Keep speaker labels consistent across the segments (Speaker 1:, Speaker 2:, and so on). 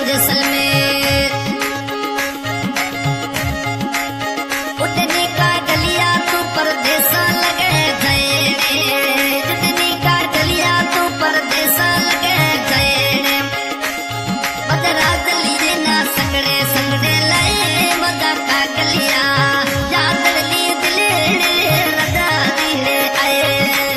Speaker 1: जैसलमेर उठनी का गलिया तू परदेसा लगे गए उठनी का गलिया तू परदेसा लगे गए बदरा दली ना संगड़े संगड़े लाए मदा का गलिया याद ली दिले लगा दिले आए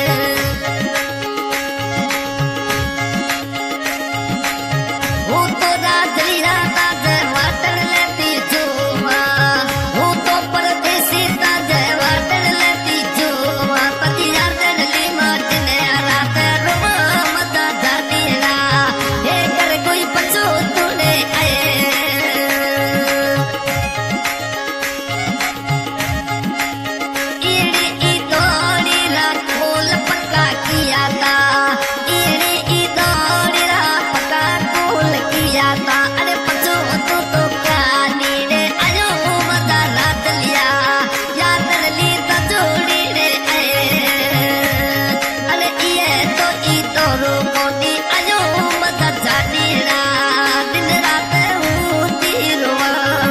Speaker 1: वो तो राजलिया ताजे वाटर लेती जोवा वो तो परदेसी ताजे वाटर लेती जोवा पति यार दली माटने रात रोवा मदा जातीला हे कर कोई पछो तूने आए ईड़ी ई दौड़ी रा खोल पक्का किया था ईड़ी ई दौड़ी रा पक्का खोल किया था अरे पछो तो क्या नीड़े आयो मदा रात लिया याद ली ता जोड़ी रे आए अरे ये तो रो कोनी आयो मदा जानीड़ा दिन रात होती रोवा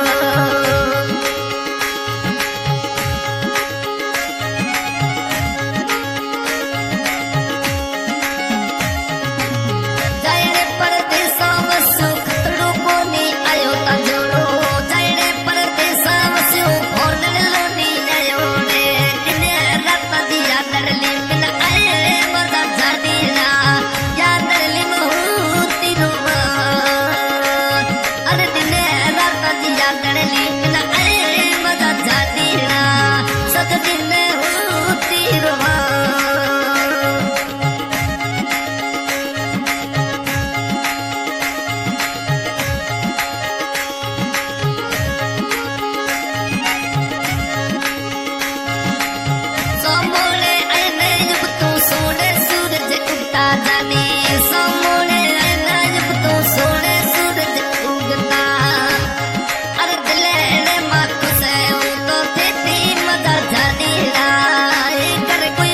Speaker 1: जायरे परदेसा वसु खतरो कोनी आयो ता जोड़ो जायरे परदेसा वसु होलन लोनी आयो रे दिने रात दिया दरली बिन आए मदा जानीला या दरली मुहूर्ती रोवा अरे दिने रात दिया दरली बिन आए मदा जानीला सद दिन होती रोवा सोमोले आने जब तू सोने सूरज उगता जाने सोमोले आने जब तू सोने सूरज उगता अरे दिले ने मात से तो तेरी मदा जानी ला कर कोई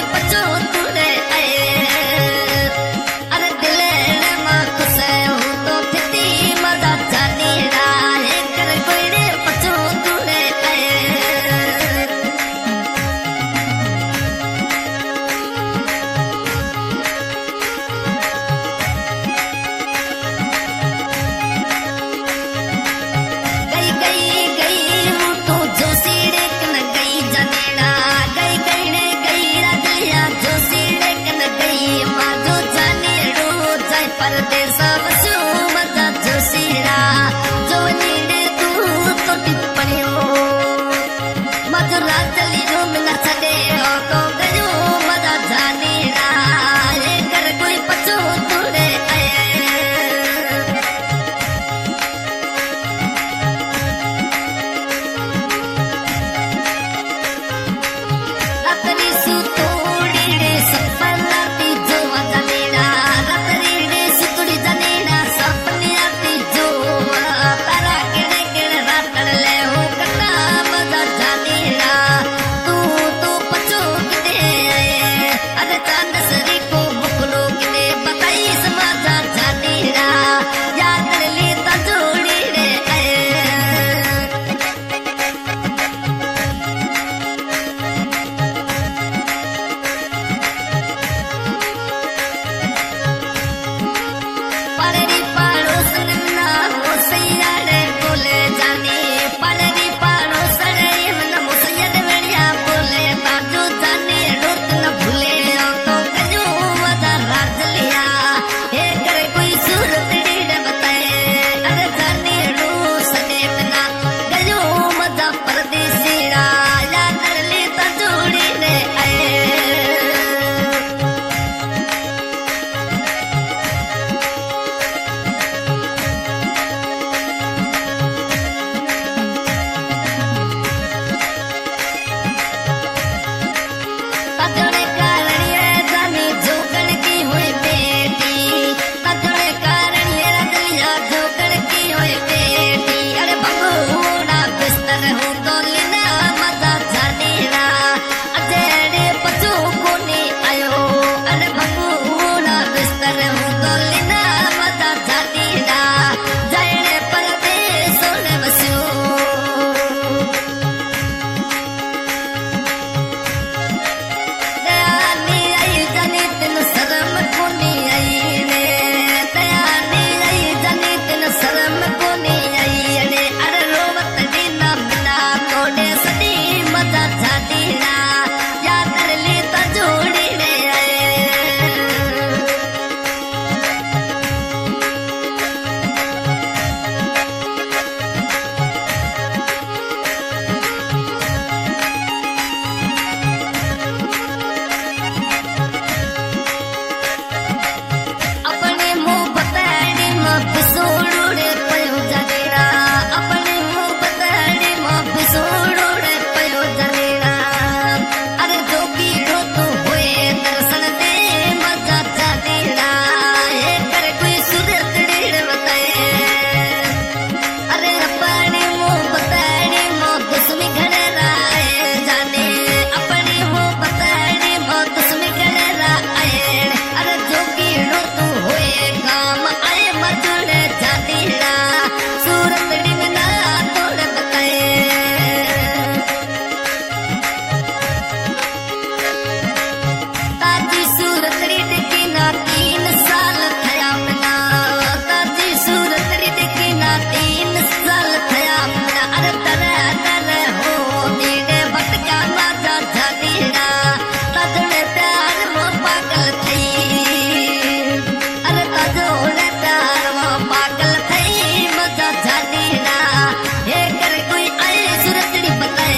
Speaker 1: जानीना तजोड़े प्यार वो पागल थई अरे तजोड़े प्यार वो पागल थई मजा जानीना हे कर कोई आए सुरतड़ी बताए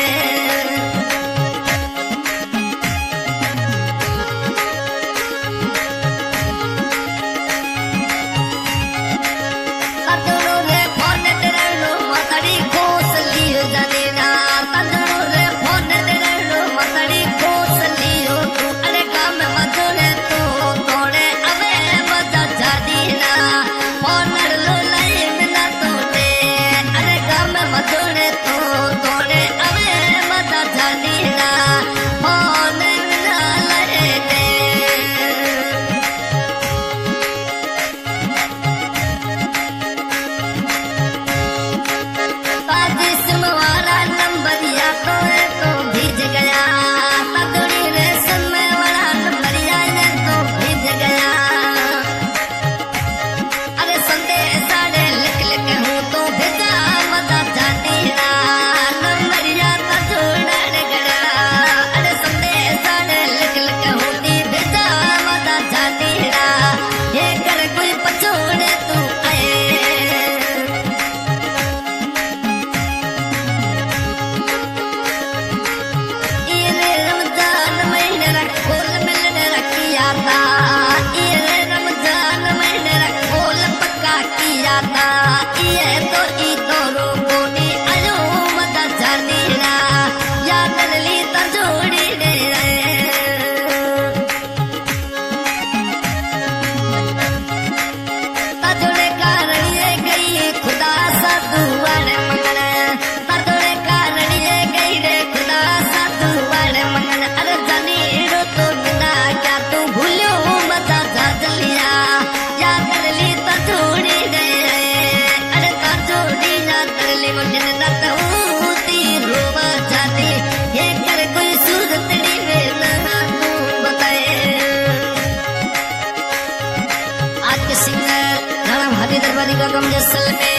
Speaker 1: दरबारी का गम जैसलमेर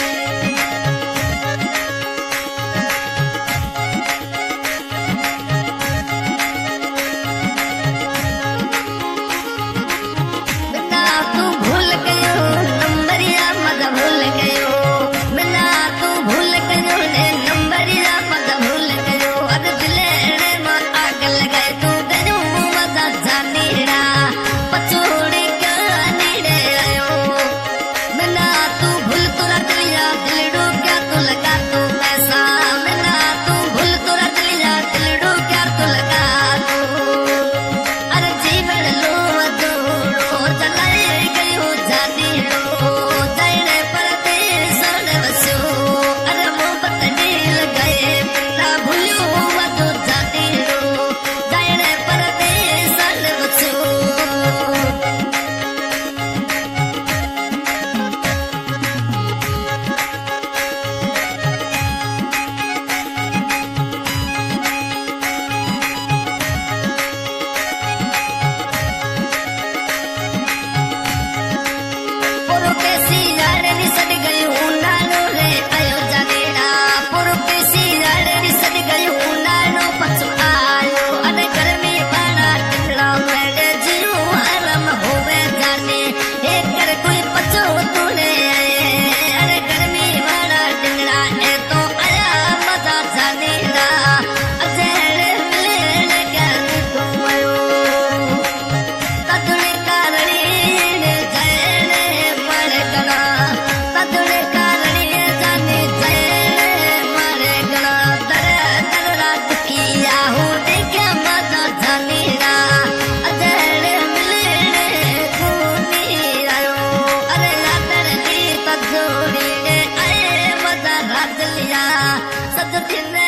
Speaker 1: बिना तू भूल गयो नंबरिया मत भूल गयो बिना तू भूल गयो ने नंबरिया मत भूल गयो अद दिले में आग लगाए तू गयो मजा जानीड़ा पचोड़ी का नीड़े आयो बिना तू भूल तो रख लिया दिलड़ो क्या तू लगा तू पैसा बिना तू भूल तो रख लिया दिलड़ो क्या तू लगा तू अरे जीवन लो जोड़ो चलाए गयो जानी लो जाने परदेस ने वसो अरे मोहब्बत नील गए बिना भूलो वजो जानी लो जाने परदेस ने वसो सच